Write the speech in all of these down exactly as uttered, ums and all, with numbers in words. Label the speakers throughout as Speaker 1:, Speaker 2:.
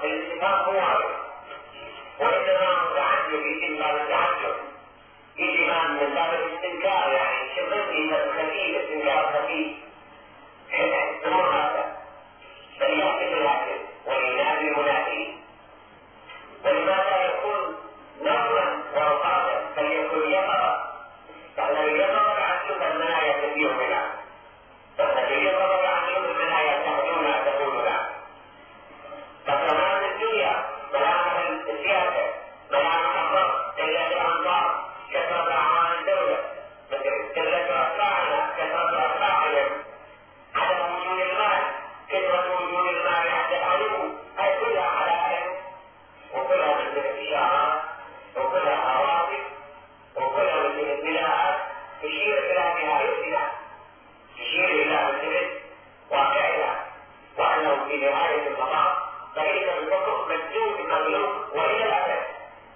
Speaker 1: الاتفاق هو واضح، وإنما متعجب يجي من باب التعجب، يجي من باب الاستنكار، يعني شبهني خفيف، استنكار خفيف مو هذا، فليأتي بالهاتف وينادي المنادي. ولماذا يكون نورا وأوقاتا فليكن يقظة؟ فإن اليقظة تعجب المنايا كثير منها، فإن اليقظة تعجب المنايا تهجون تقولنا. فكمان الدنيا ملامح السياسة، ملامح الضغط، قلة الأنصار، كثرة أعمال الدولة، قلة أتباعنا، كثرة أتباعهم، عدم وجود المال، كثرة وجود المال عند العدو، هذه كلها علائم وكلها مثل الإشارات وكلها عواطف وكلها مثل البلاءات تشير إلى نهايتنا، تشير إلى مثل واقعنا، وأنه في نهاية المطاف فإن الحكم مسجون مملوك وإلى الأبد،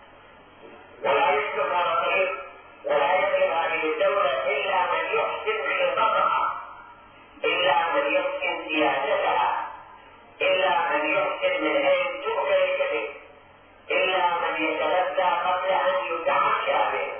Speaker 1: ولا يسلك هذا الطريق ولا يقلب هذه الدولة إلا من يحسن خططها، إلا من يحسن سياستها، إلا من يحسن من أين تؤكل الكذب، إلا من يتغذى قبل أن يتعشى به.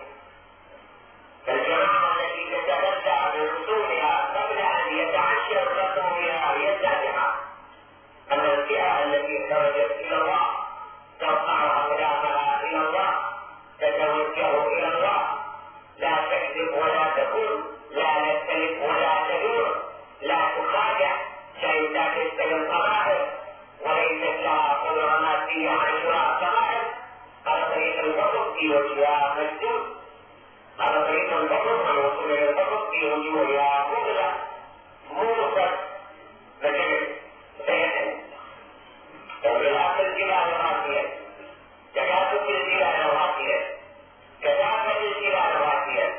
Speaker 1: فالجماعة التي تتغذى برسولها قبل أن يتعشى الرسول بها يدعها أن الفئة التي خرجت إلى الله ترفع أقدامها إلى الله، تتوجه إلى الله، لا تكذب ولا تقول، لا نختلف ولا تدور، لا تخادع، شيء تستوي القبائل وليست لها قدرة مادية عن شراء القبائل. هذا طريق الحكم في وجهها مسجون، هذا طريق الحكم عن وصول إلى الحكم في وجوهها مغلق موصل مجرد سيئا. وبالآخر الجبال الراسية، تكاتف الجبال الراسية، كثافة الجبال الراسية،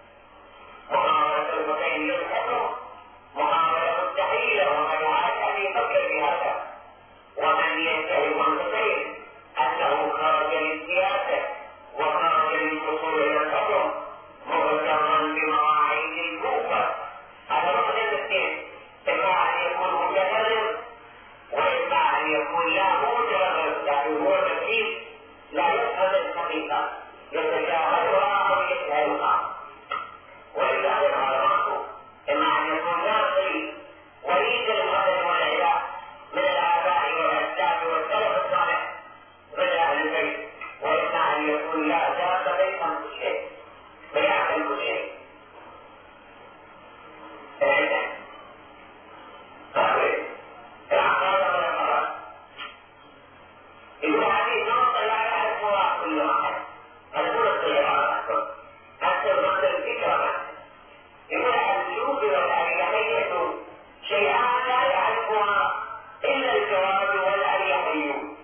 Speaker 1: محاولة المتين للحكم، محاولة مستحيلة، وقد عاد أبي بكر بهذا، ومن يتهم المتين أنه خرج للسياسة وخرج للوصول إلى الحكم مغترا بمواعيد الكوفة. هذا رقم الاثنين، إما أن يكون متكلم وإما أن يكون لا متكلم، لكن هو مسيح لا يفهم الحقيقة، يتجاهلها أو يجهلها، وإلا هذا مطلوب. إما أن يكون ناصري وليد الغدر والعلاء من الآباء والأجداد والسلف الصالح من أهل البيت، وإما أن يكون لا ذات ليس كل شيء ويعمل كل شيء. إذا هذه النقطة لا يعرفها كل واحد، الأولى الطيران حتى المعنى الفكرة، يقول السلوك والأريحية شيئان لا يعرفها إلا الجواد والأريحيون.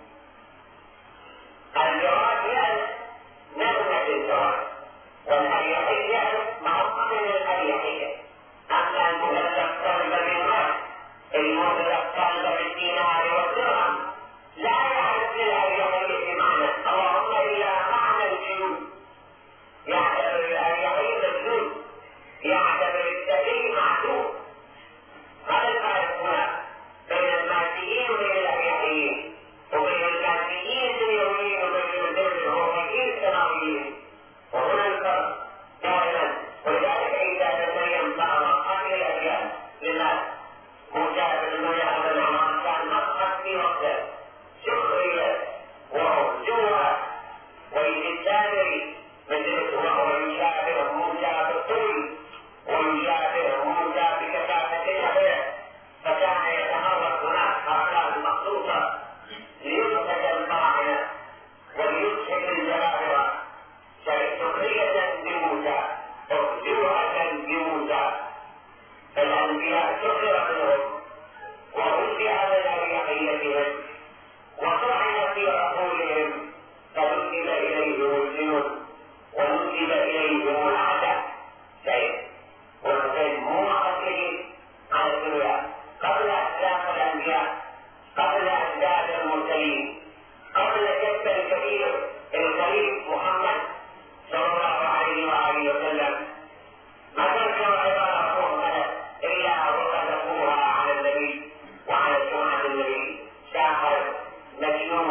Speaker 1: الجواد يعرف نغمة الجواد، والأريحية يعرف معظم الأريحية. أما المغلق قلب بالمال، المغلق قلب بالدينار والدرهم، لا يعرف للأريحية معنى، اللهم إلا معنى الجنود. يعتبر الأريحية مجنون، يعتبر التقي معدوم. هذا الفرق هنا بين الماديين وبين الأريحيين، وبين الماديين الدنيويين وبين الروحيين السماويين، وهنا الفرق دائما. ولذلك عيسى بن مريم صار مقام الأديان للناس. موسى بن مريم بن عمران كان مقام في وقته، سخرية وعزوة ويجدانري مثل وهو يشابه موسى بالطول ويشابه موسى بكثافة الأبيض، فكان يتمرد هناك حركات مخصوصة ليثبت المعنى وليسحب الجبابرة، سخرية بموسى، عزوة بموسى. الأنبياء سخر منهم وأنبياء من أريحيتهم وطعن في عقولهم، فنسب إليهم الجنود ونسب إليهم الأعداء. شيء والخير مو قتله على الدنيا قبل أسلاف الأنبياء، قبل أجداد المرسلين، قبل كتب الكبير الكريم محمد صلى الله عليه وآله وسلم. ما تذكر عبارة مهملة إلا وقذفوها على النبي وعلى سمعة النبي. ساحر، مجنون،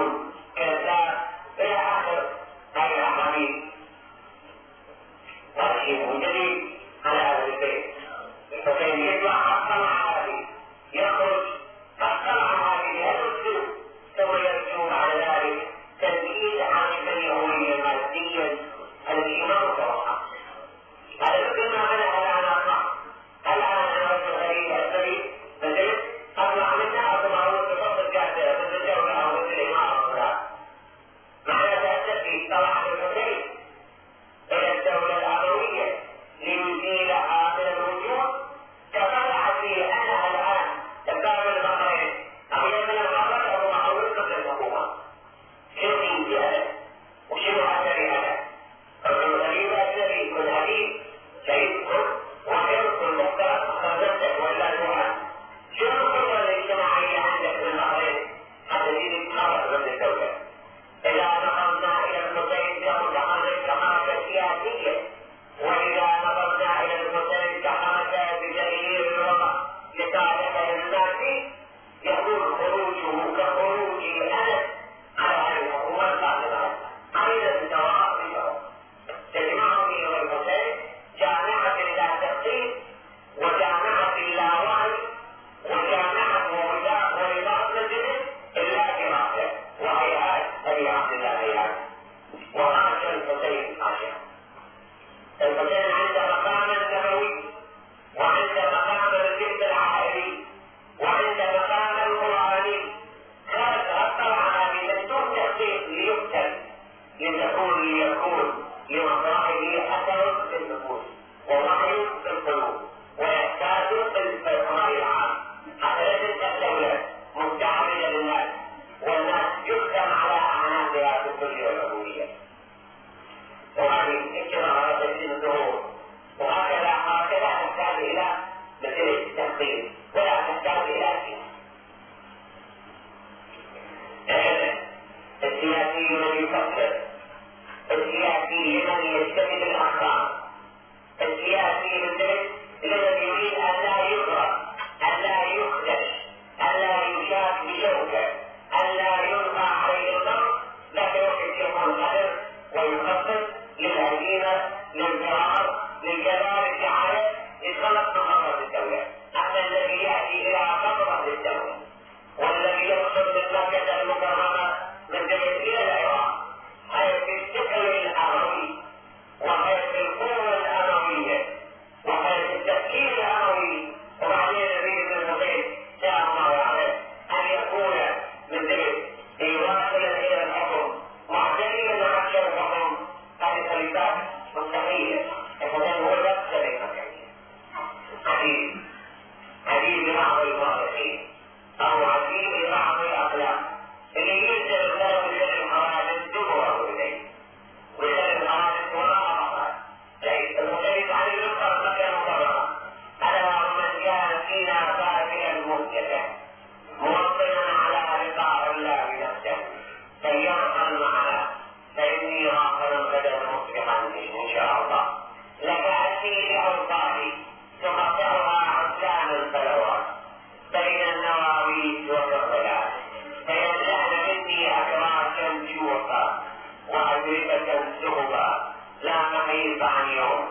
Speaker 1: جاذبة سهبا لا محيط عن يوم.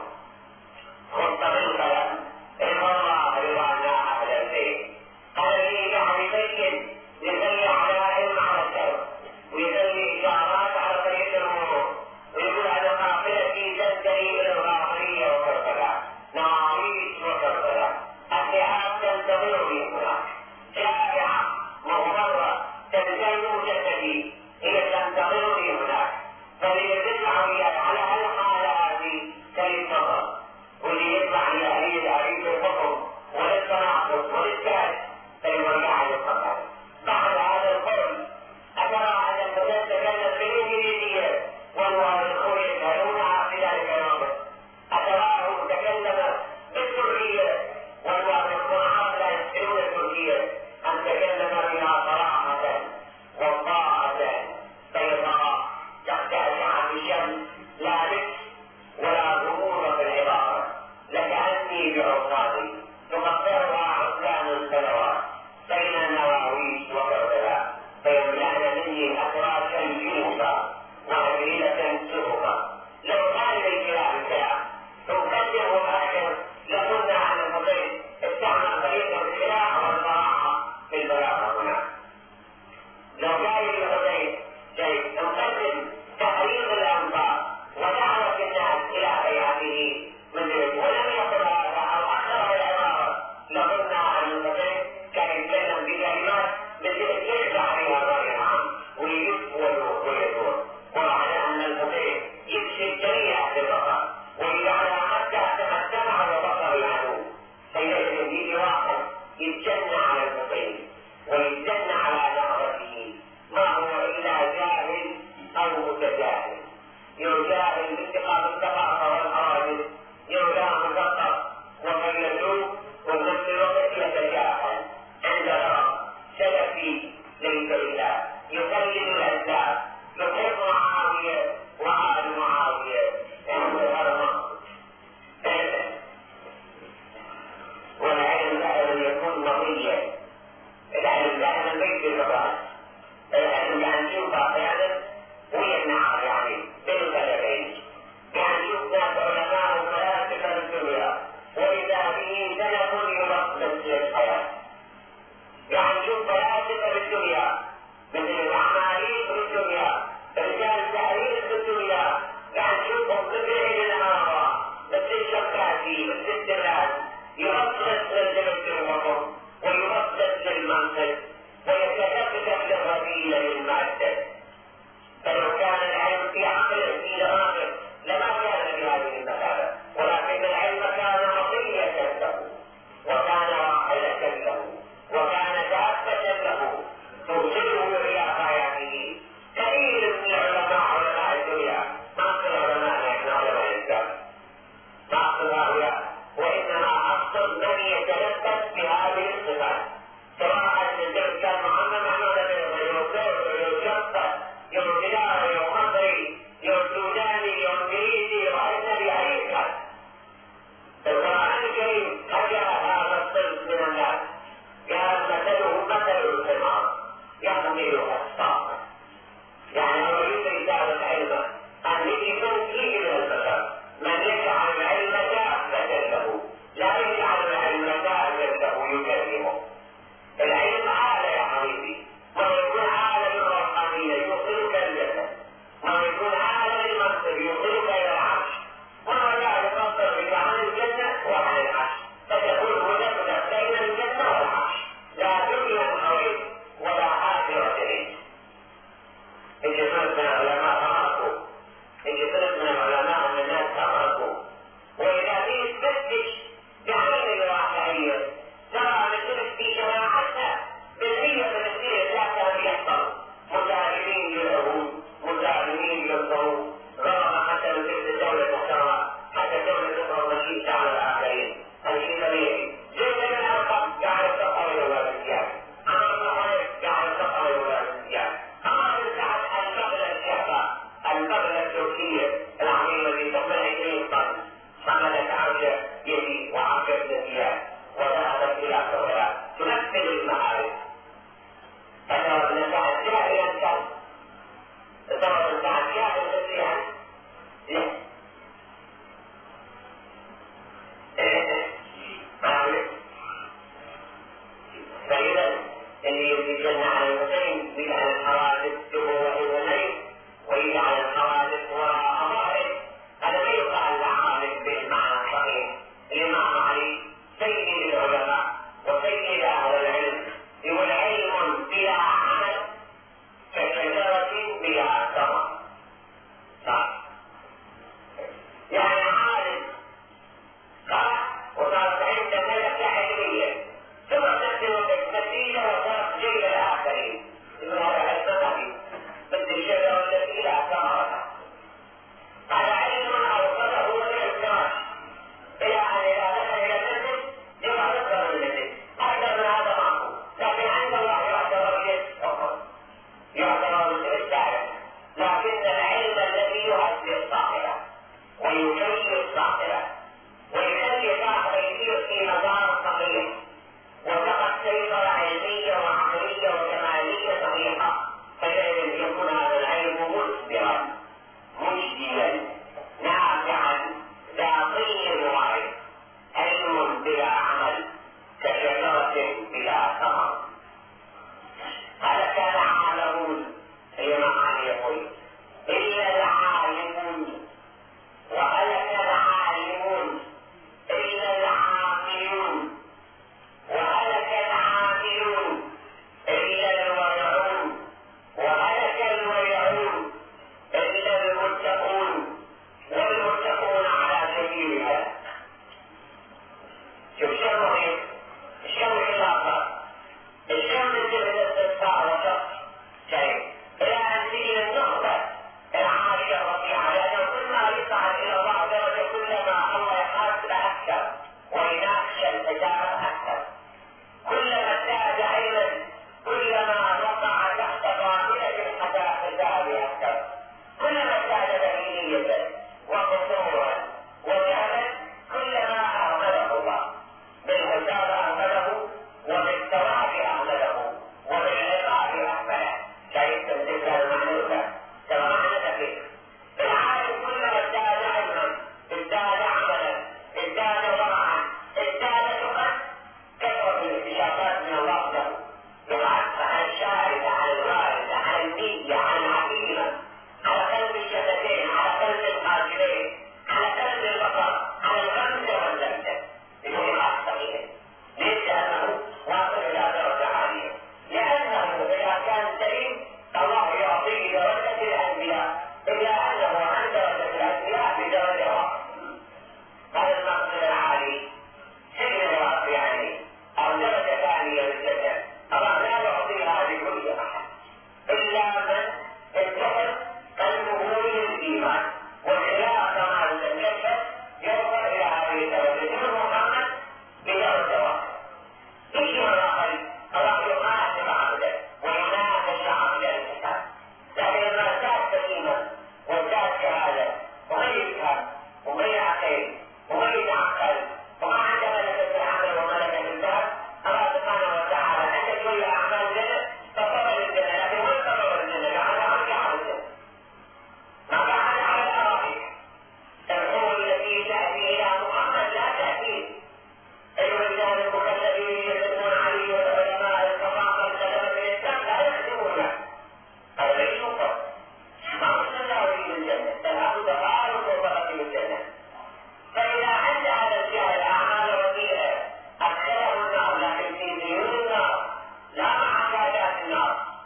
Speaker 1: خط بالقلم رضا الله رضانا أهل البيت. قال لي يعني بين يدل على علم على الدرب ويدل إشارات على طريق المرور ويقول هذا قافلتي تنتهي إلى الغامرية وكربلاء نواويس وكربلاء. الذهاب تنتظرني هناك جائعة مغبرة تنزل جسدي هي تنتظرني هناك. فليدفع وياي على الحالة هذه كالنظر واللي يدفع لأهلي الأريد الحكم وللتناقض وللكاد فيرجع للقتل. بعد هذا القول أترى أن الفتاة تكلم بالإنجليزية والوارثون يسألونها في ذلك الوقت. أتراه تكلم بالتركية والوارثون عرب لا يسألون التركية. أن تكلم بها صراحة وضاءة بيضاء تختلع بالشمس لا لبس ولا غموض في العبارة لكأني بعصابي تقطرها عصيان السنوات بين النواويس وكربلاء فيملأن مني أتراكا جنوبا وهبيلة سهبا. لو كان للكلام كلام تقدم الآخر لقلنا عن الفضيل استعمل طريقة الخلاف والصراحة في البلاغة هنا. لو كان للفضيل شيء تقدم تحرير الأنبار ودعوة الناس إلى بيعته من ذلك ولم يقل هذا أو أخر العبارة لقلنا عن الفضيل كان يتكلم بكلمات مثل يرجع عليها الرأي العام ويدور ويدور وعلى أن الفضيل يكشف جميع البقر ويجعلها حتى تمتع على بصر العدو. فيجب يجي واحد يتجنى على الفضيل ويتجنى على نهرته ما هو إلا جاهل أو متجاهل. يجاهل باتقاء الثقافة والحوادث يرجع مثقف وفيلسوف وفي الوقت يتجاهل عند رب سلفي ليس إله يقلل الأسباب يحب معاوية وآل معاوية عند الغرب. والعلم دائما يكون وضيا. العلم دائما ليس بالراس. العلم يعني يوقع فعلا ويمنع يعني بالغلبين. يعني يوقع علماء وفلاسفة الدنيا وإذا به سلف يرقص للحياة. يعني شوف فلاسفة بالدنيا مثل الأعماليين بالدنيا رجال التحرير بالدنيا يعني شوفهم مثل عيد النهار مثل الشكاتي مثل الدلال يرقص للجبل الوطن ويرقص للمنصب ويتكفل للرذيلة للمادة. فلو كان العلم في عقله في دماغه لما كان بهذه المثابة ولكن العلم كان مطية له وكان راحلة له وكان دابة له ترسله إلى غايته. كثير من العلماء علماء الدنيا ما أقصد علماء نحن علماء الإسلام ما أقصد هؤلاء وإنما أقصد من يتلبس بهذه الصفات سواء الجزء كان محمد محمد بن غيره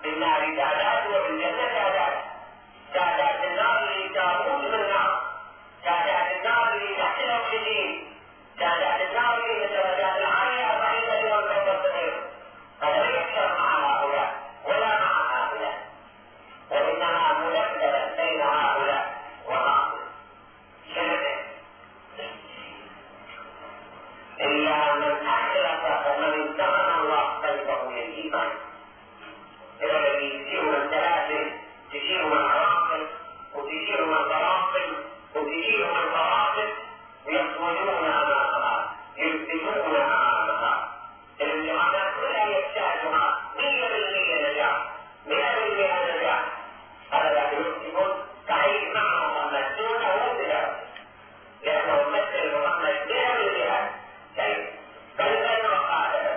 Speaker 1: بالنار سادات وبالجنة سادات. سادات النار اللي تابون من النار، سادات النار اللي تحت الأكسجين، سادات النار اللي الدرجات العالية بعيدة والمنتصر. هذا لا يحشر مع هؤلاء ولا مع هؤلاء، وإنما مذبذبا بين هؤلاء وهؤلاء. إلا من أخلص ومن امتحن الله قلبه للإيمان. إذا الذي يسير السلاسل تشير العواقب وتشير القراصن وتشير القراصن ويصمدون أمامها يلتزمون أمامها. الامتحانات كلها يحتاجها مية بالمية نجاح، مئة بالمئة نجاح. هذا يكون صحيح مع محمد دون وزن، لأنه مثل محمد مئة بالمئة. طيب بل أنا وقال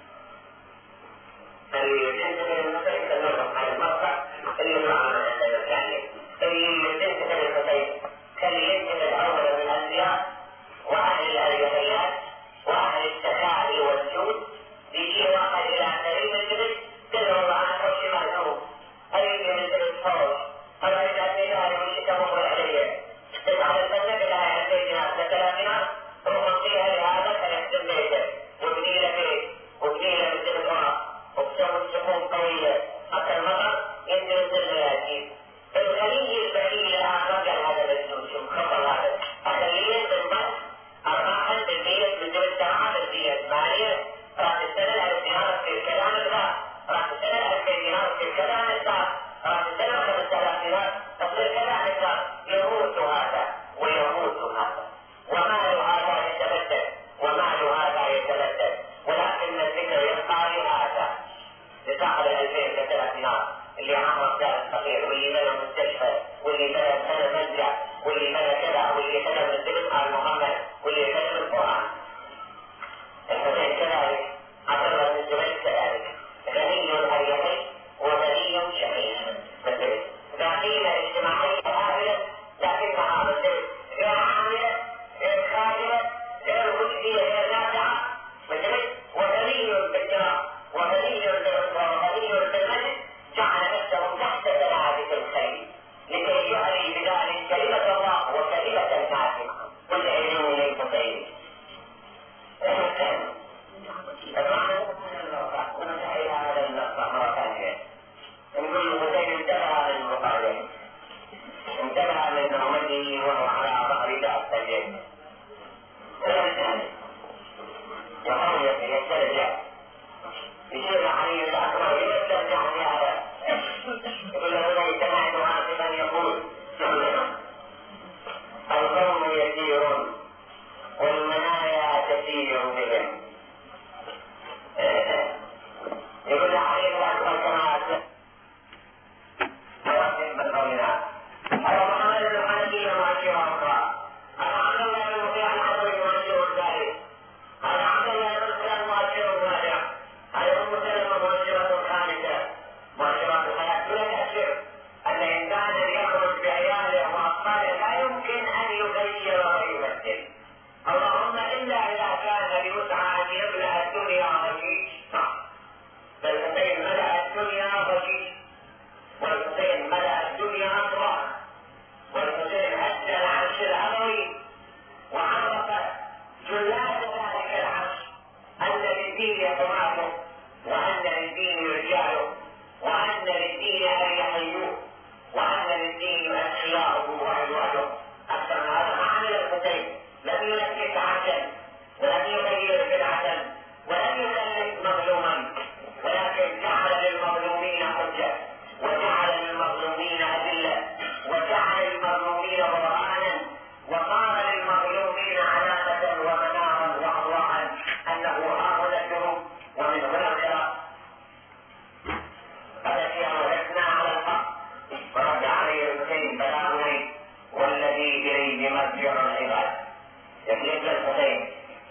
Speaker 1: اللي ينتهي المسيح تنظم على المرضى اللي معنا عندنا الثانية، اللي ينتهي المسيح اللي ينتهي الأول من الأنبياء وأهل الأريحيات وأهل السخاء والجود، يجي واحد إلى كريم الجبل تدعو معنا فرش مهزوم، أريد من الفوز أريد أن يدعي من شتمه عليه تجعل الفنة بلا يعطينا لكلامنا ومنطيها لهذا فيحسن بيته وابني لبيت وابني لبيت الغرق وبسبب السكون قوية حتى المطر ينزل ظل يأتي. الخليج البعيد الآن رجل هذا بالسوس خطر هذا أخليه بالبس أربعة بالمية من دول سبعة بالمية ثمانية راح تستدل على الدينار في الكلام الغاء، راح تستدل على الدينار في الكلام الغاء، راح تستدل على الثلاث دينار تصير كلام الغاء. يموت هذا ويموت هذا ومال هذا يتبدل ومال هذا يتبدل، ولكن الذكر يبقى لهذا لصاحب الألفين كثلاث دينار اللي عمره دار صغير واللي بنى مستشفى واللي بنى سنة منزع واللي بنى كذا واللي كذا من ذكر آل محمد واللي كذا القرآن. الحسين كذلك، عبد الله بن الزبير كذلك، غني أريحي وغني شقي مثل ذاتية اجتماعية هائلة لكنها مثل غير عاملة غير خادمة غير مجدية غير نافعة مثل وغني بالجاه وغني وغني بالمجد جعل نفسه تحت سلعة الخير لكي يعلي بذلك كلمة الله وكلمة الناس. قل اعلموا اليكم خير. ونتحيى هذا النصر مرة ثانية. نقول الحسين انتبه من المقابلين، انتبه من عمده وهو على ظهر دار الجيش وهو يسترجع يصير عليه الأكبر يسترجع في هذا. يقول له هنا سمعت عاصفا يقول القوم يسيرون والمنايا تسير بهم. يقول له عليه الأكبر كما أسلم بالقولنا أو محمد الحنفي وماشيه أخرى الحمد لله المطيع العظيم وماشيه الثالث الحمد لله المسلم وماشيه الرابع هذا المسلم وماشيه الخامسة ماشيه الحياة. لا تأثير أن الإنسان يخرج بعياله وأطفاله لا يمكن أن يغير ويبدل، اللهم إلا إذا كان ليسعى أن يملأ الدنيا رشيد. صح، فالحسين ملأ الدنيا رشيد، والحسين ملأ الدنيا أطراف، والحسين هز العرش الأبوي وعرف جلاد ذلك العرش أن للدين حماته وأن للدين رجاله وأن للدين أريحيه وأن للدين أشياءه وعباده. أكثر من هذا ما عمل الحسين، لم ينكس عبدا ولم يغير بدعة ولم يكلف مظلوما، ولكن جعل للمظلومين حجة وجعل للمظلومين أدلة وجعل للمظلومين برهانا وقال للمظلومين علامة ومنارا وأضواء أنه ها هنا الجنوب ومن هنا الخلاف. فالذي أوجدنا على الحق ورد عليه الحسين بلاغني والذي إليه مرجع العباد. يجلس الحسين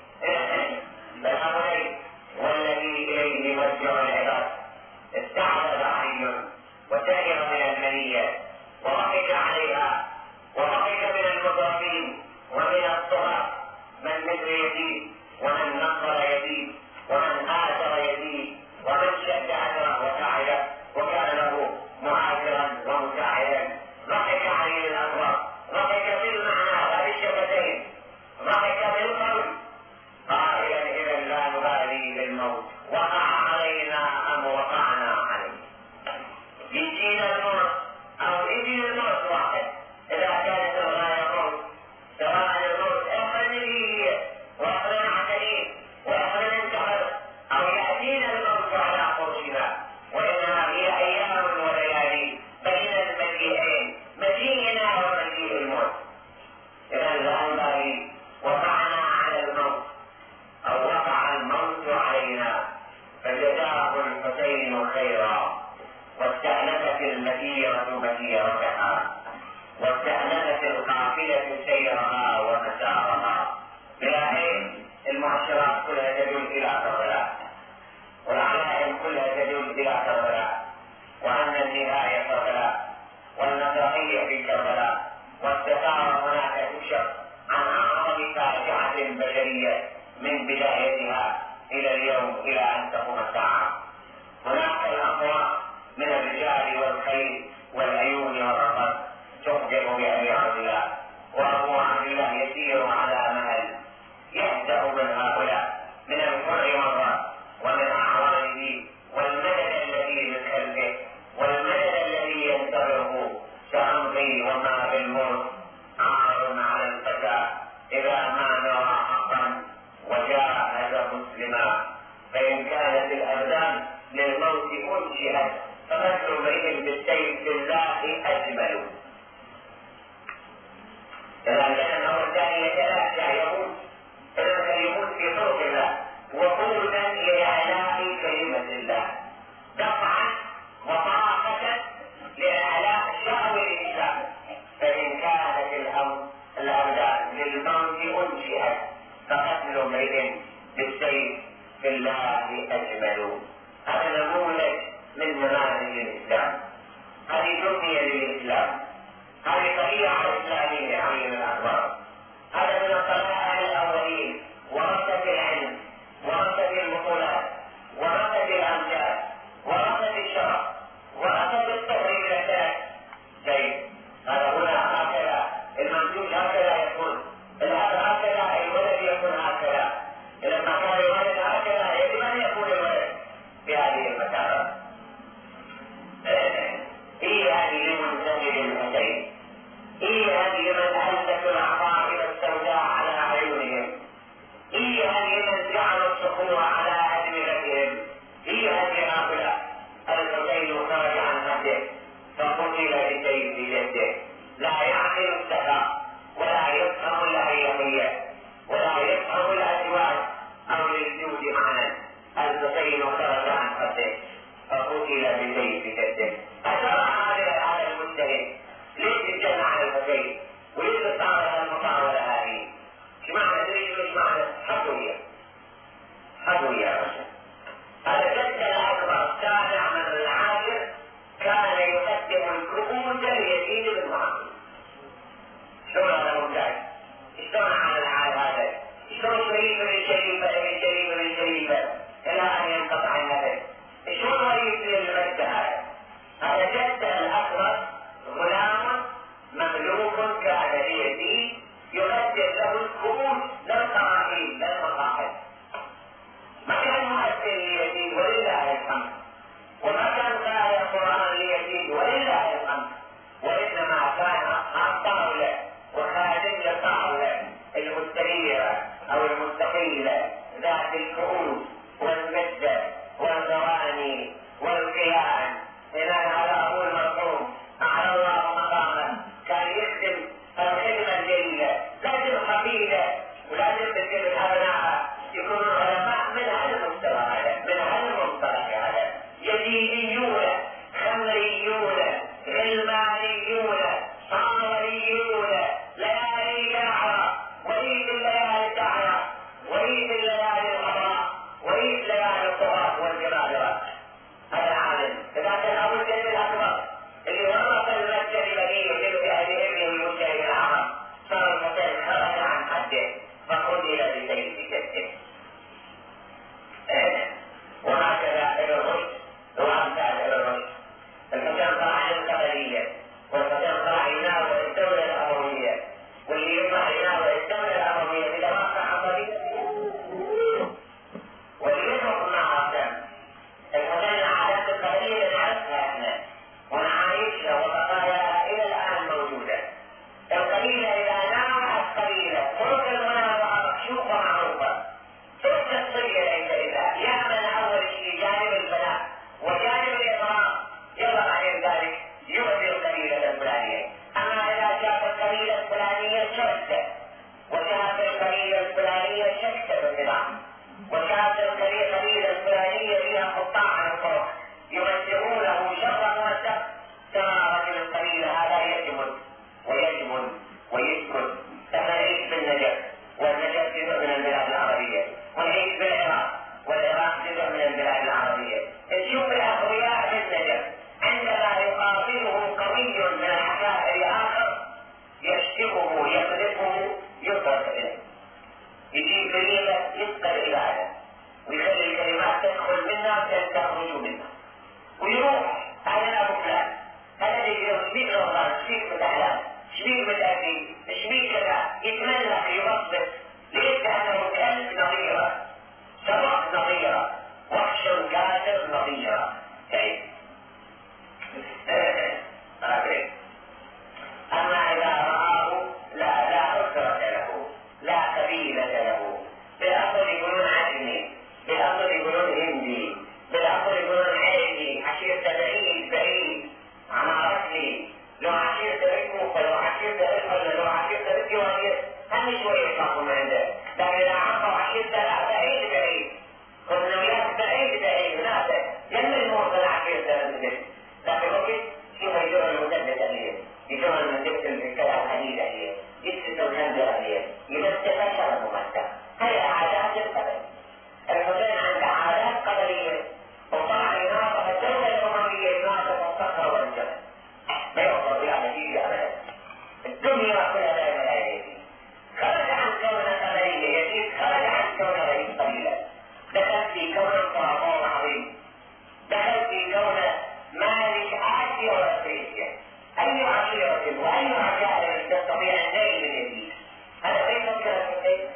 Speaker 1: بلاغني والذي إليه مرجع العباد. استعرض علي وسائر من المنية وضحك عليها وضحك من المضربين ومن الصغار من مثل يزيد ومن نصر يزيد ومن آثر يزيد ومن شد أجره وسعيه وكان خيرا خيرا، واستأنفت المسيرة مسيرتها، واستأنفت القافلة سيرها ومسارها. بلاحين المؤشرات كلها تدل إلى كربلاء، والعلائم كلها تدل إلى كربلاء، وأن النهاية كربلاء، والنصرانية في كربلاء، والستارة هناك تكشف عن أعظم فاجعة بشرية من بدايتها إلى اليوم إلى أن تقوم الساعة. هناك الأقوى من الرجال والخيل والعيون والرقص تخبر بأبي عبد الله، وأبو عبد الله يسير على مهل يهدأ من هؤلاء من الفرع مرة ومن أعوانه، والمدد الذي من خلفه والمدد الذي ينتظره سأمضي وما بالموت عار على الفتى إذا ما نرى حقا وجاهد مسلما، فإن كانت الأبدان للموت أنشئت فقتل امرئ بالسيف بالله أجمل. لأنه الثاني يتلاشى يموت، إذا يموت في طرق الله وقولا لإعلاء كلمة الله، دفعا وطاقة لإعلاء شأن الإسلام. فإن كانت الأبدان للموت أنشئت فقتل امرئ بالسيف بالله أجمل. هذا نموذج من نماذج الإسلام، هذه تبنية للإسلام، هذه طبيعة إسلامية عين الأخبار. بيه متأذي؟ ايش بيه كذا؟ يتملق يبسط ليس كأنه كلب نظيرة، سبع نظيرة، وحش كافر نظيرة. كيف؟ أما إذا رآه لا لا أسرة له، لا قبيلة له، بالأصل يقولون عجمي، بالأصل يقولون هندي، بالأصل يقولون عيدي، عشيرة بعيد بعيد عن عرفني، لو عشيرة اسمه لو عشيرة اسمه لو عشيرة اسمه هم شوية يخافوا من عنده، لكن إذا عرفوا عشيرة لا بعيد بعيد، قلنا وياك بعيد بعيد ناسا يمن الموصل عشيرة المدد، لكن وقت شو يجون المدد عليه، يجون المدد الكلام الحديد عليه، يكسر الهندر عليه، يمسك أشهر ممسك، هي عادات القدر. الحسين عنده عادات قدرية، وطلع يناقض الدولة الأموية يناقض الصخرة والجبل، ما يوصل بها نتيجة أبدا. الدنيا كلها لا ملايين، خرج عن كونها قدرية يزيد، خرج عن كونها رئيس قليلا، دخل في كون طاغوت عظيم، دخل في كون مالك عاشية وأفريقيا، أي عشيرة وأي عشائر تستطيع أن تجد من يزيد. هذا ليس كالحسين،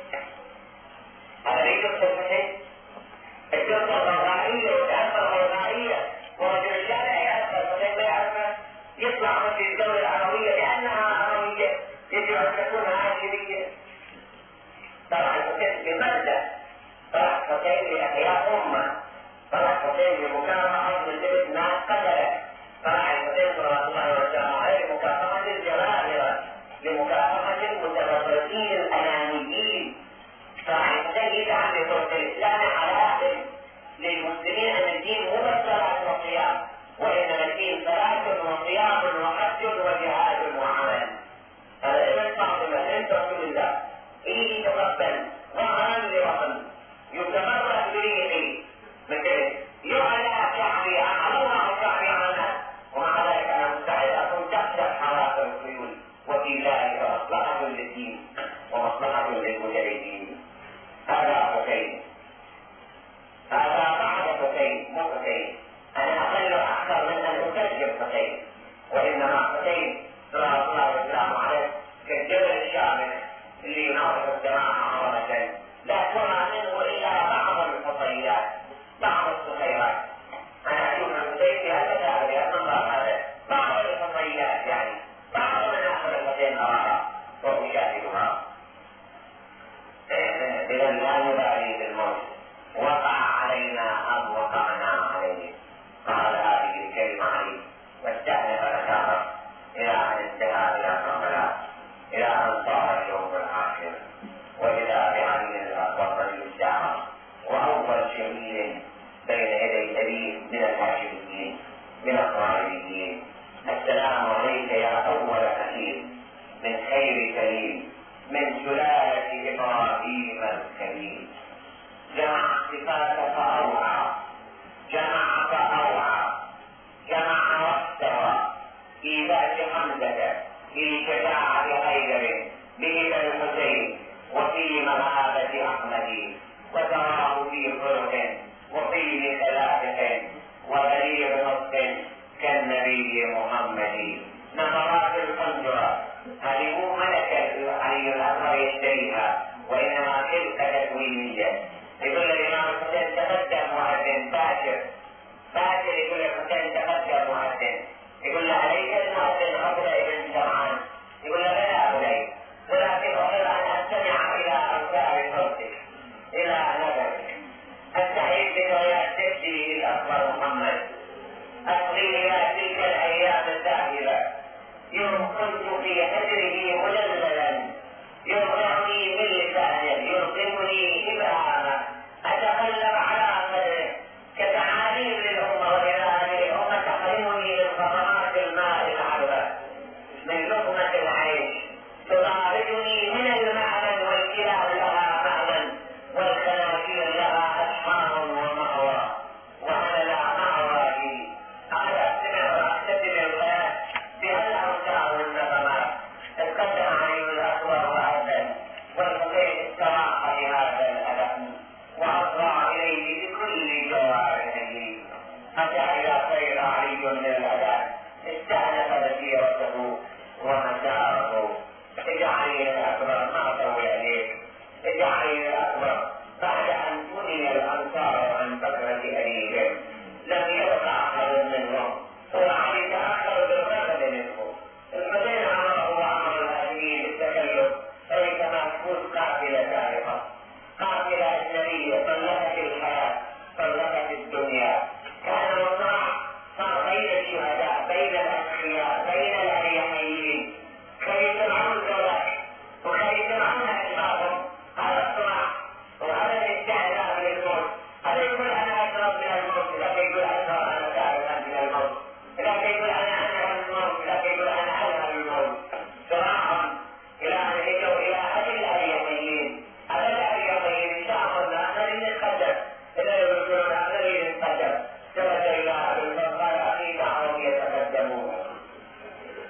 Speaker 1: هذا ليس كالحسين. القصة الغذائية والأثر الغذائية ورجل الشارع يعرف الحسين لا يعرفه، يطلع في الدولة العربية لأنها عربية يجب أن تكون عاشرية. طلع الحسين بمبدأ، طلع الحسين لأحياء أمة، طلع الحسين لمكافحة من جبت ناس قتلة، طلع الحسين صلى الله عليه وسلم لمكافحة الجبابرة، لمكافحة المتفرقين الأنانيين. طلع الحسين يدعم بطرق الإسلام على للمسلمين أن الدين هو الصلاة والصيام، وإنما الدين صلاة وصيام وحج وجهاد وعمل. هذا ابن فاطمة بنت رسول الله إيه تقبل ظهرا لوطن يتمرد بريحي مثل يعلى شعبي عن الله شعبي عنا، ومع ذلك أنا مستعد أكون تحت حراسة الخيول، وفي ذلك مصلحة للدين ومصلحة للمجاهدين. هذا حسين، هذا بعد حسين مو حسين. أنا أقل أكثر من أن أترجم حسين، وإنما حسين صلى الله وسلم عليه كالجبل الشامخ اللي يناطق السماء عظمة لا ترى منه إلا بعض الفصيلات، بعض الصخيرات. أنا أشوف الحسين في هذا الشعب لأن الله هذا بعض الفصيلات، يعني بعض من أخذ الحسين أراها وأشاهدها. إذا لا نبالي بالموت، وقع علينا أم وقعنا عليه. قال هذه الكلمة عليه واستأنف نشاطه إلى أن انتهى إلى كربلاء، إلى أن صار اليوم الآخر، وإذا بعلي الأكبر الساعة وأول شهيد بين يدي أبيه من الهاشميين من الطائفيين. السلام عليك يا أول حكيم من خير كريم من سلالة إبراهيم الكريم. جمع صفاتك أوعى، جمع فأوعى، جمع واستوى في ذات حمزة، في شجاعة حيدر بهدى الحسين، وفي مهابة أحمد، وتراه في خلق وطيب ثلاثة وبليغ نص كالنبي محمد. نظرات القنجرة هذه مو ملكة علي الأصغر يشتريها، وإنما خلقة تكوينية. يقول الإمام الحسين تقدم مؤذن باكر، باكر يقول الحسين تقدم مؤذن، يقول له عليك المؤذن قبل ابن سمعان، يقول له بلى أولي، ولكن أريد أن أستمع إلى أوتار صوتك إلى نظرك، أستعيد بذريات جدي الأكبر محمد، أصغي إلى تلك الأيام الذاهبة، يوم كنت في حجره مجللا يرضعني باللسان يلقمني إبهاما، أتقلب على قدره كتعاليم للأمة وإلهام الأمة، تحرمني من خطرات الماء العذبة من لقمة العيش، تطاردني من المعدن والكلاب لها معدن والخنازير لها أسحار ومأوى، وأنا لا مأوى لي. أستمع وأستدل الحياة بهالأوتار والنغمات. تقدم علي الأكبر وأبدا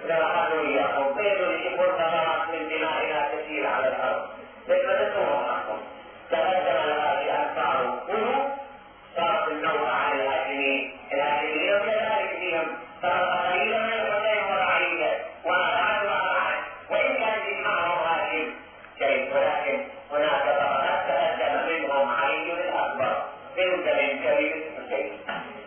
Speaker 1: ناخذوا اياكم بيضوا يجيبوا ثمرات من دمائنا كثير على الارض لتردوا معكم تقدم الغازي ان صاروا كلوا صارت النوبه على الهاشمين الهاشمين كذلك فيهم صار قليلا من الحسين ورعيه ونفعت وافعت وان كان في معهم هاشم شيء ولكن هناك طبقات تقدم منهم علي الاكبر بنت من كبير الحسين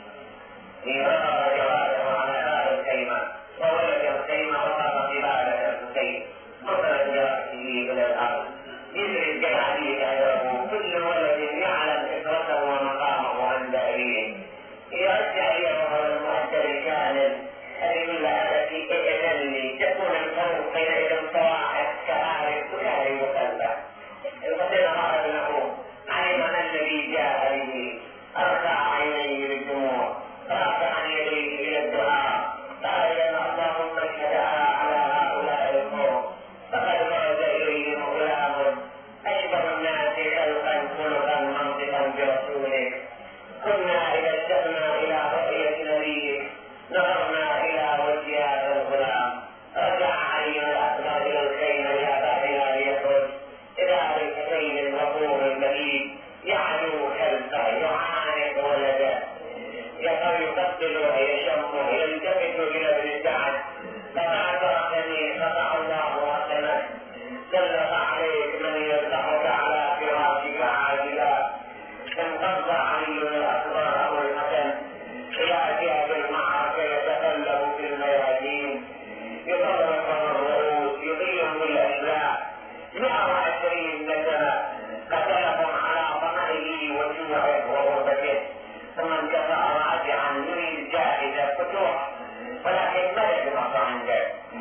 Speaker 1: ميراث جواهر على هذا الكلمه وولد الخيمه وقام قباله الحسين مثلا براسه الى الارض يدري الجماعيه كانه كل ولد يعلم اسرته ومقامه عند ابيه يرجع اليه المؤثر الكامل الذي لا في اذن تكون القوم حينئذ صواعق كعارف كهري وقلبه القصيده قال له علم ان الذي جاء به ارفع عينيه للدموع رافعا يديه الى الدعاء قائلا اللهم اشهد على هؤلاء القوم فقد خرج اليهم غلام اشبه الناس خلقا خلقا منطقا برسولك كنا اذا اشتقنا الى رؤيه نبيك نظرنا الى وجه هذا الغلام رجع علي الاكبر الى الخيمه لابائنا ليخرج الى الحسين الغفور المجيد يعلو خلفه يعانق ولده يقبل ويشمه يلتفت الى ابن سعد فما تركني قطع الله وسلمك سلط عليك من يرتحك على فراشك عاجلا انقض علي الاكبر ابو الحسن الى جهه المعركه يتقلب في الميادين يطرق الرؤوس يضيع بالاشلاء مئة وعشرين نسمه قتلهم على طمعه وجوعه وغربته ثم انقطع راجعا يريد جائزه فتوح ولكن ملك الامر عنده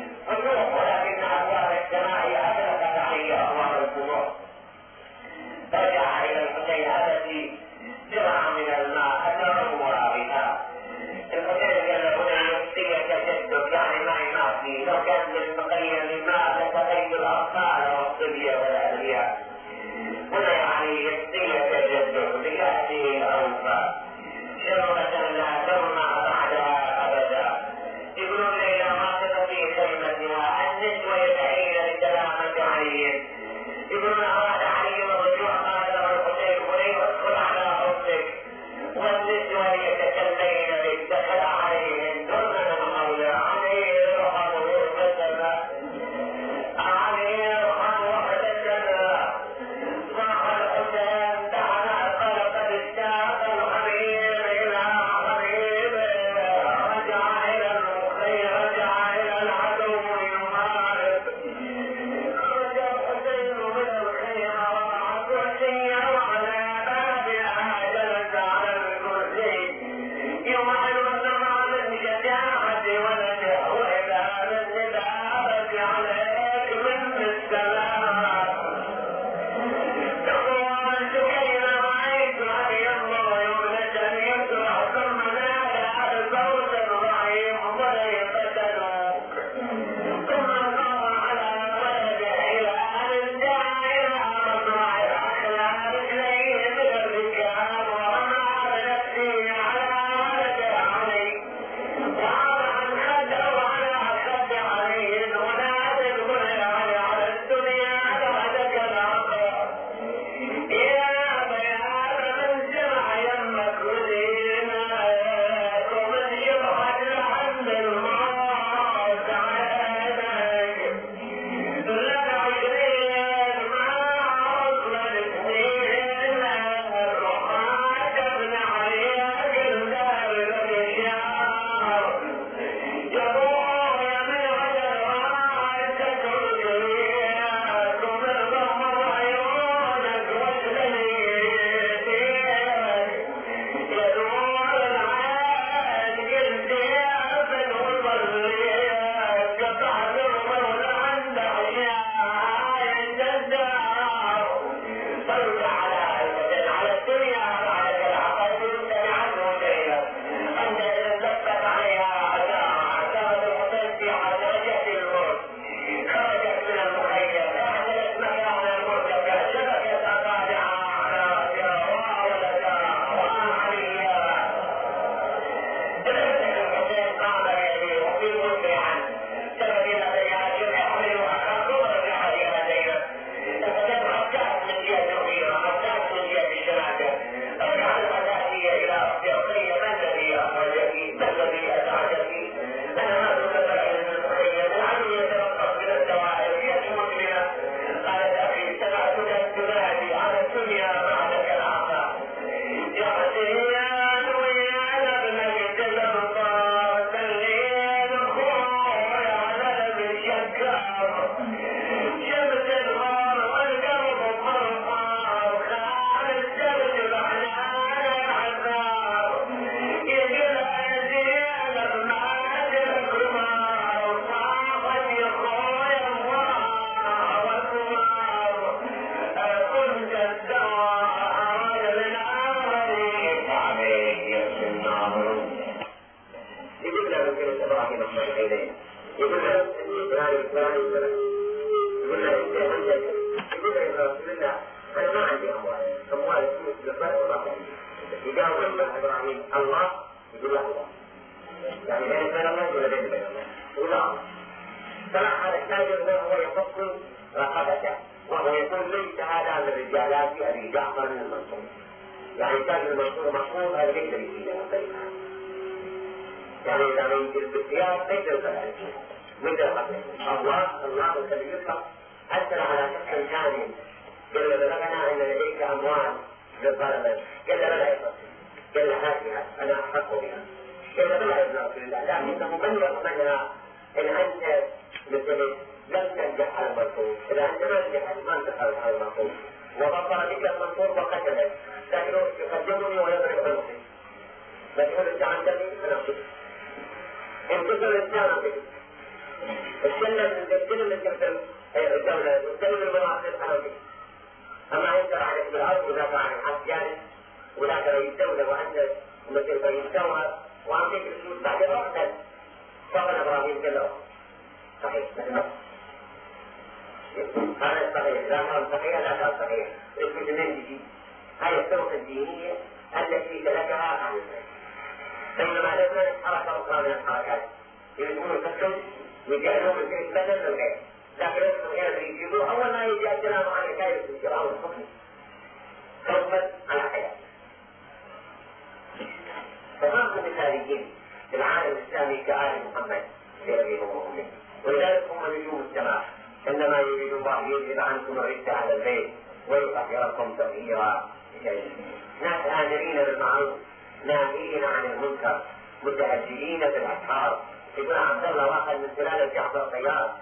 Speaker 1: أمثلة إبراهيم أحمد العينين يقول له فلان فلان فلان يقول له أنت عندك يقول له يا رسول الله أنا ما عندي أموال أموال الفلوس بالفرق وما عندي يجاوب له إبراهيم الله يقول له الله يعني بين بين الله ولا بين بين الله يقول له صلاح هذا التاجر وهو يفك رقبته وهو يقول ليس هذا من الرجالات أبي جعفر من المنصور يعني التاجر المنصور مشهور هذا ليس بسيطة يعني إذا ما يمكن بالسياق ليس بسيطة مثل الله الله الذي يطلق أثر على شخص ثاني قال بلغنا أن لديك أموال للظلمة قال لا يفضل قال هاتها أنا أحق بها قال بلا يا ابن رسول الله لكنه من يقبلها إن أنت مثل لم تنجح على المنصور إذا أنت ما نجحت ما انتقلت على المنصور وبطل بك المنصور وقتلك لكنه يقدمني ويضرب عنقي لكن أنت عندني فنقصد انتصر الإسلام بك السلم السلم الكفر الدولة والسلم المناصر حرامي أما أنت عليك بالأرض وذاك عن الحق جانب وذاك رئيس الدولة وأنت مثل رئيس الدولة وأعطيك الفلوس بعد وقتا فقد إبراهيم قال له صحيح مثل هذا صحيح لا كان صحيح لا كان صحيح اسم جنين جديد هاي الطرق الدينية التي تركها عن الناس بينما لازم حركة أخرى من الحركات يريدون التسلم ويجعلون في البدن للغير لكن اسم غير يجيبوه أول ما يجي الكلام عن حكاية الشرع والحكم خوفا على حياة فما هم مثاليين في العالم الإسلامي كآل محمد في أبيه وأمه ولذلك هم نجوم السماء عندما يريد الله يجب عنكم الرد على البيت ويطهركم تطهيرا ناس آمرين بالمعروف ناهين عن المنكر متهجئين في الأسحار يقول عبد الله واحد من سلالة جعفر الطيار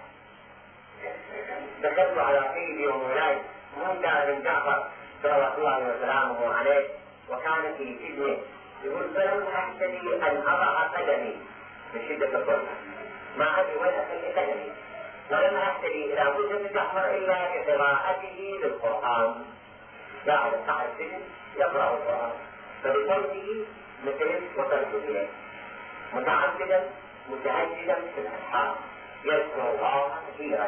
Speaker 1: دخلت على سيدي ومولاي موسى بن جعفر صلوات الله وسلامه عليه وكان في سجنه يقول فلم أحتدي أن أضع قدمي من شدة الظلم ما أدري ولا أحتدي قدمي ولم أحتدي إلى موسى بن جعفر إلا بقراءته للقرآن قاعد صاحب السجن يقرأ القرآن فبصوته مثل وصلت متعبدا متهجدا في الأسحار يذكر الله كثيرا.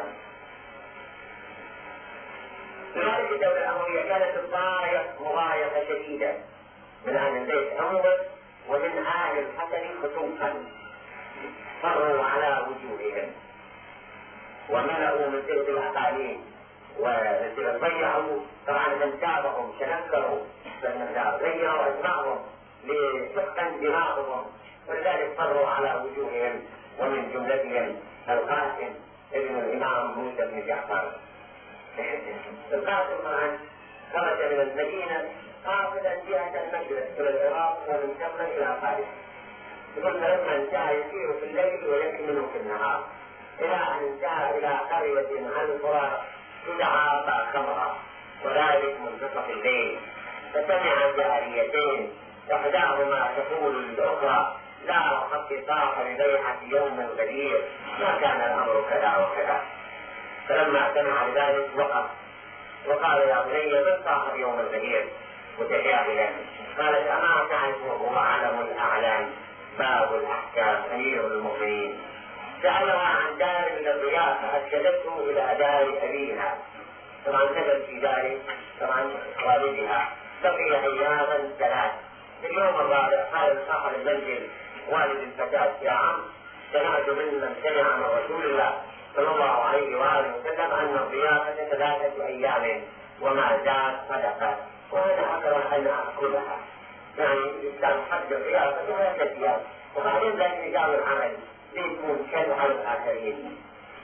Speaker 1: لذلك الدولة الأموية كانت الغاية مغاية شديدة من أهل البيت عموما ومن أهل الحسن خصوصا فروا على وجوههم وملأوا من تلك الأقاليم وضيعوا طبعا من تابعهم تنكروا غيروا أسماءهم لسحقا دماغهم ولذلك فروا على وجوههم ومن جملتهم القاسم ابن الإمام موسى بن جعفر. القاسم طبعا خرج من المدينة قاصدا جهة المشرق إلى العراق ومن ثم إلى فارس. ثم لما انتهى يسير في الليل ويكمل في النهار إلى أن انتهى إلى قرية عن القرى تدعى خمرة وذلك منتصف الليل فسمع جاريتين إحداهما تقول للأخرى لا وقد صاح ببيعة يوم غدير ما كان الأمر كذا وكذا. فلما سمع بذلك وقف وقال يا بني من صاح يوم الغدير متجاهلا قالت أما تعرف هو أعلم الأعلام باب الأحكام أمير المؤمنين. سألها عن دار من الضيافة أرشدته إلى دار أبيها طبعا نزل في دار طبعا والدها بقي أياما ثلاث. في اليوم الرابع قال صاحب المنزل والد الفتاة يا عم سمعت ممن سمع من رسول الله صلى الله عليه وآله وسلم أن الضيافة ثلاثة أيام وما زاد صدقة وأنا أكره أن أأكلها يعني الإسلام حد الضيافة ثلاثة أيام وبعدين ذلك نجاو العمل ليكون كل على الآخرين.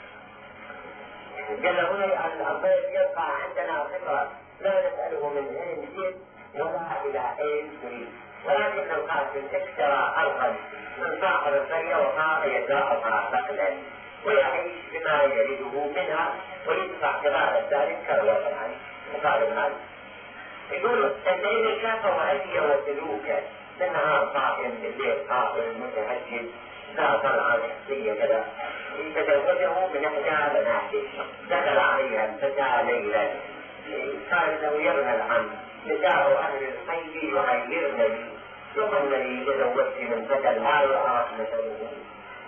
Speaker 1: قال هنا الضيف يبقى عندنا خبرة لا نسأله من أين جئت ولا إلى أين تريد ولكن القاسم اشترى أرضا من صاحب القرية وقال يزرعها بقلا ويعيش بما يريده منها ويدفع كمال ذلك كروة عنه وقال المال يقول الليل شاف وهدي وسلوكا بالنهار صاحب بالليل قائم متهجد لا طلعة شخصية كذا تزوجه من إحدى بناته دخل عليها الفتاة ليلا قال له يا ابن العم نساء أهل الخير يغيرن لي ثم الذي تزوجت من فتى لا يعرف نسبه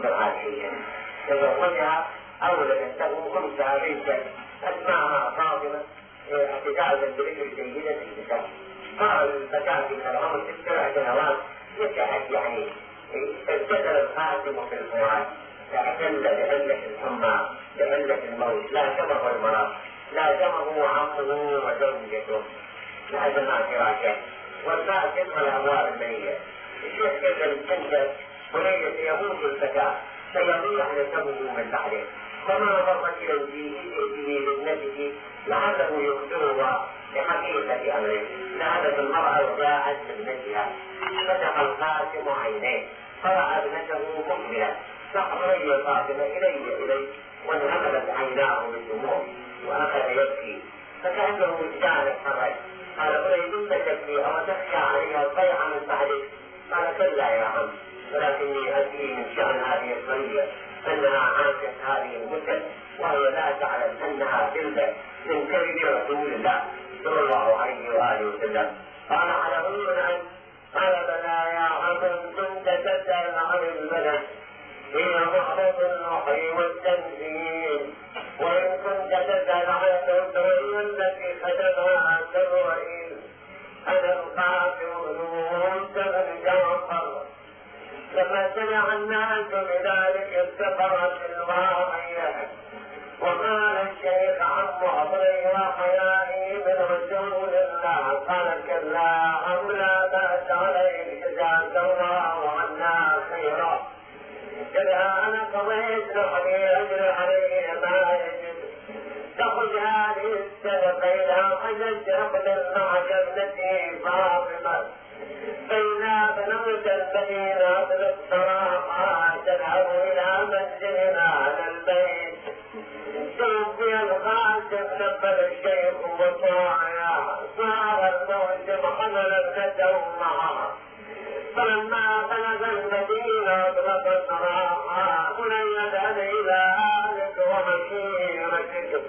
Speaker 1: بالعافية تزوجها أولى له خمسها بنتا أسماها فاطمة اعتدادا بذكر سيدة النساء. قال الفتاة في العمر ست سنوات نشأت يعني ابتدأ الخاتم في الفؤاد فأعتل بعلة الحمى بعلة الموت لا شبه المرض لا شبه عمه وزوجته لا جمع فراشه والفاتن والأموال المنية. الشيخ كذا تنجز وليس يموت الفتاة سيضيع نسبه من بعده فما مرت إليه لابنته لعله يخبرها بحقيقة أمره. نادت المرأة وجاءت ابنتها فتح الخاتم عينيه فرأى ابنته مقبلة فأخرج فاطمة إلي إلي وانهملت عيناه بالدموع وأخذ يبكي فكأنه وجدان الحرج. قال أريد أن تبكي أو تخشى عليها الضيعة من بعدك؟ قال كلا يا عم ولكني أتي من شأن هذه القرية أنها عاشت هذه المدة وهي لا تعلم أنها تلك من كذب رسول الله صلى الله عليه وآله وسلم. قال على أن قال بلى يا عم كنت تسأل عن البلد هي محبط الوحي والتنزيل وإن كنت تسأل عن الدنيا التي خدمها الرئيس أنا القاسم بن جعفر. لما سمع الناس بذلك افتقرت الواقية وقال الشيخ عم عمري وحيائي من رسول الله قال كلا عم لا بأس عليك جزاك الله عنا خيرا كذا أنا قضيت لحظي أجر علي ما يجب تخرج هذه السنة بينها حجج أقدر معك ابنتي فاطمة فإذا بلغت المدينة بالصراحة تذهب إلى مسجدنا على البيت توفي الخاتم نبذ الشيخ وطاعا صار الموت وحمل ابنته معها فلما بلغ المدينة أطلق الصراحة بني اذهب إلى أهلك وعشيرتك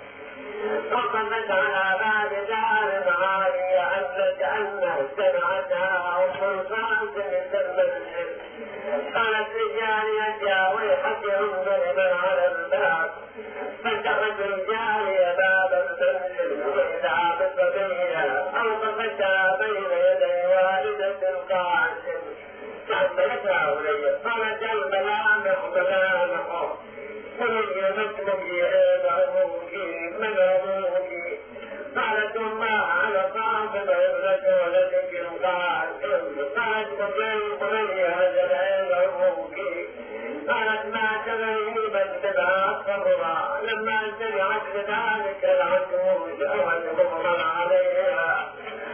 Speaker 1: وقفت على باب دار عالية أنت أنه سمعتها أم القاسم المنزل قالت لجاريتها ويحك انظر على الباب فتحت الجارية باب المنزل وإذا بصبيها أوقفتها بين يدي والدة القاسم فأنتلتها ولي قالت الملامح ملامح وهي مسلمي أبعوك من أبوك قالت ما على فاطمة ابنة ولدك القاسم قالت وكيف لي هذا أبعوك قالت ما تغيبت تبعت صبرا لما سمعت بذلك العجوز أولهم عليها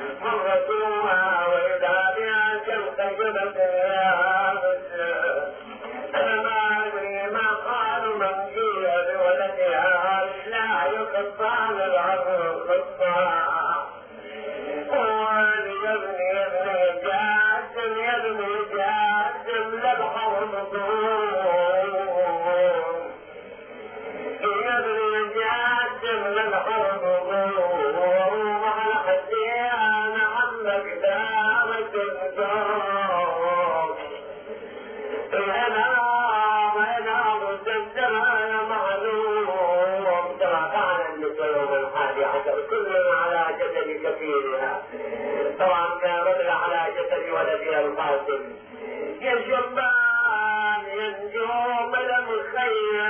Speaker 1: فرسوها وإذا بها تلتجبت يا مسلم أنا ما أدري ما قالوا من جيء بولدها لا يقطعن العمر قطاع وليبني ابني جاسم يبني جاسم لبحر مطور يبني جاسم لبحر مطور وعلى حسين عمك دامت الزور أنا وأنا مستمتع يا معلوم ترى كان النساء الحادي عشر كل على جسد كثيرها طبعا كان على جسد ولدها القاسم يا شبان ينجوم المخيم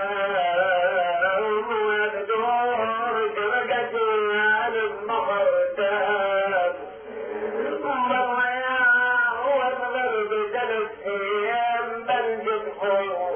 Speaker 1: ويبدور شبكة المخرتاب والله هو الغرب تنسيم بل جدهم